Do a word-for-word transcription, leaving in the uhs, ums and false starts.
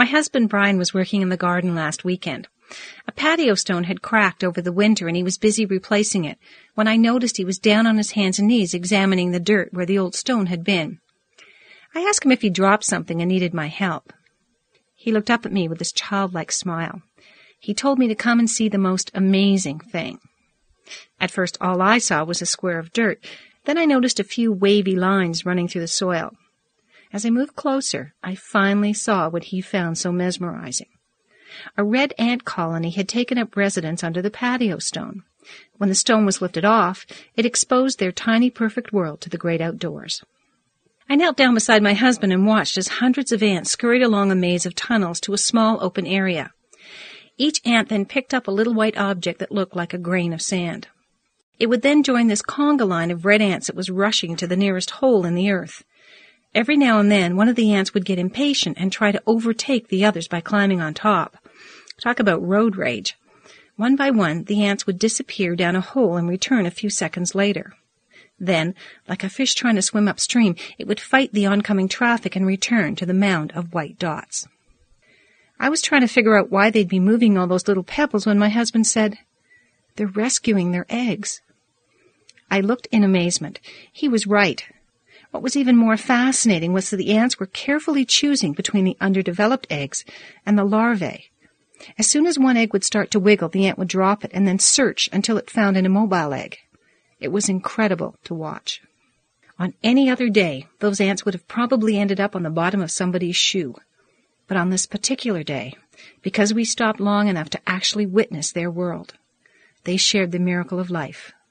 My husband Brian was working in the garden last weekend. A patio stone had cracked over the winter, and he was busy replacing it, when I noticed he was down on his hands and knees examining the dirt where the old stone had been. I asked him if he dropped something and needed my help. He looked up at me with his childlike smile. He told me to come and see the most amazing thing. At first, all I saw was a square of dirt. Then I noticed a few wavy lines running through the soil. As I moved closer, I finally saw what he found so mesmerizing. A red ant colony had taken up residence under the patio stone. When the stone was lifted off, it exposed their tiny perfect world to the great outdoors. I knelt down beside my husband and watched as hundreds of ants scurried along a maze of tunnels to a small open area. Each ant then picked up a little white object that looked like a grain of sand. It would then join this conga line of red ants that was rushing to the nearest hole in the earth. Every now and then, one of the ants would get impatient and try to overtake the others by climbing on top. Talk about road rage. One by one, the ants would disappear down a hole and return a few seconds later. Then, like a fish trying to swim upstream, it would fight the oncoming traffic and return to the mound of white dots. I was trying to figure out why they'd be moving all those little pebbles when my husband said, "They're rescuing their eggs." I looked in amazement. He was right. What was even more fascinating was that the ants were carefully choosing between the underdeveloped eggs and the larvae. As soon as one egg would start to wiggle, the ant would drop it and then search until it found an immobile egg. It was incredible to watch. On any other day, those ants would have probably ended up on the bottom of somebody's shoe. But on this particular day, because we stopped long enough to actually witness their world, they shared the miracle of life